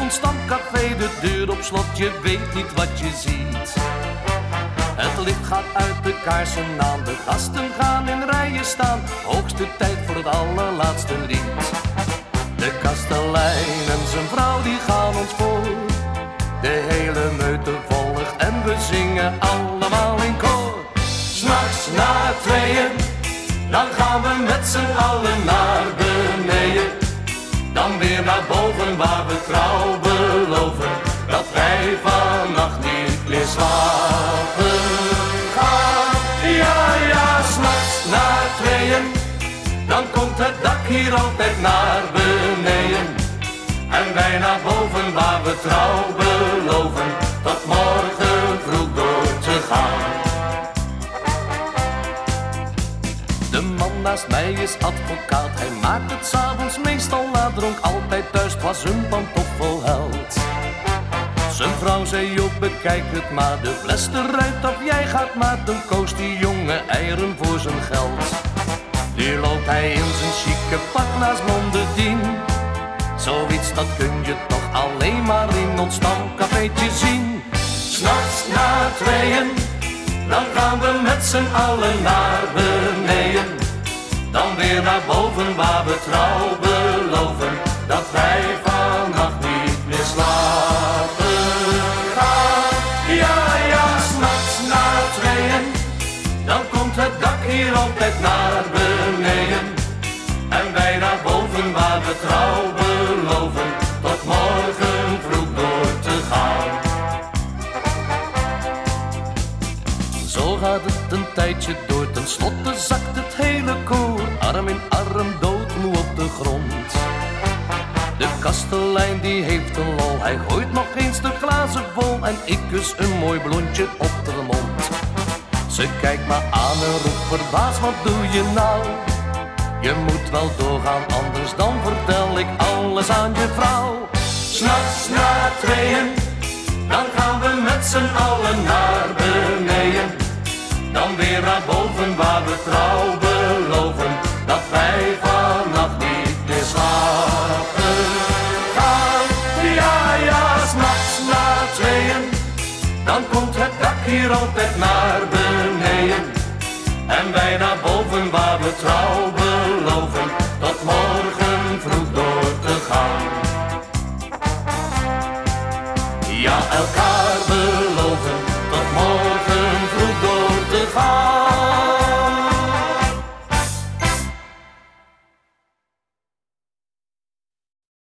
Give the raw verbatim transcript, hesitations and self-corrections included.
ons stamcafé, de deur op slot, je weet niet wat je ziet. Het licht gaat uit, de kaarsen aan, de gasten gaan in rijen staan. Hoogste tijd voor het allerlaatste lied. De kastelein en zijn vrouw die gaan ons voor. De hele meute volgt en we zingen allemaal in koor. 'S Nachts na tweeën, dan gaan we met z'n allen naar beneden. Dan weer naar boven waar we trouw beloven dat wij vannacht niet meer slapen gaan. Ja, ja, 's nachts na tweeën, dan komt het dak hier altijd naar beneden. En wij naar boven waar we trouw beloven tot morgen vroeg door te gaan. De man naast mij is advocaat, hij maakt het 's avonds meestal na dronk. Altijd thuis, het was een pantoffelheld. Zijn vrouw zei ook, bekijk het maar, de fles eruit of jij gaat maar. Dan koos die jongen eieren voor zijn geld. Nu loopt hij in zijn chique pak naast Blondedien. Zoiets dat kun je toch alleen maar in ons stamcafeetje zien. 'S Nachts na tweeën, dan gaan we met z'n allen naar beneden. Dan weer naar boven waar we trouw beloven dat wij vannacht niet meer slapen gaan. Ja, ja, 's nachts na tweeën, dan komt het dak hier altijd naar beneden. En wij naar boven waar we trouw beloven tot morgen vroeg door te gaan. Zo gaat het een tijdje door, ten slotte zakt het hele koor. Arm in arm, doodmoe op de grond. De kastelein die heeft een lol, hij gooit nog eens de glazen vol. En ik kus een mooi blondje op de mond. Ze kijkt me aan en roept verbaasd, wat doe je nou? Je moet wel doorgaan, anders dan vertel ik alles aan je vrouw. 'S Nachts na tweeën, dan gaan we met z'n allen naar beneden. Dan weer naar boven waar we trouw beloven dat wij vannacht niet meer slapen gaan. Ja, ja, 's nachts na tweeën, dan komt het dak hier altijd naar beneden. En wij naar boven waar we trouw beloven tot morgen